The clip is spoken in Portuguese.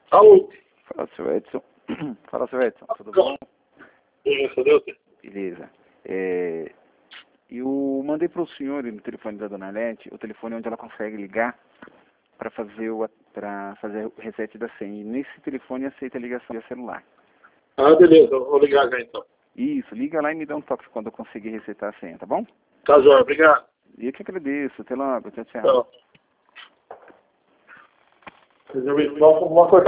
Alô? Fala, seu Edson. Fala, seu Edson. Tudo bom? Isso, Deus. Beleza. Eu mandei para o senhor no telefone da Dona Lete o telefone onde ela consegue ligar para fazer o reset da senha. E nesse telefone aceita a ligação via celular. Ah, beleza. Eu vou ligar já então. Isso, liga lá e me dá um toque quando eu conseguir resetar a senha, tá bom? Tá, João. Obrigado. E eu que agradeço. Até logo. Tchau, tchau. Tchau. Vamos cortar.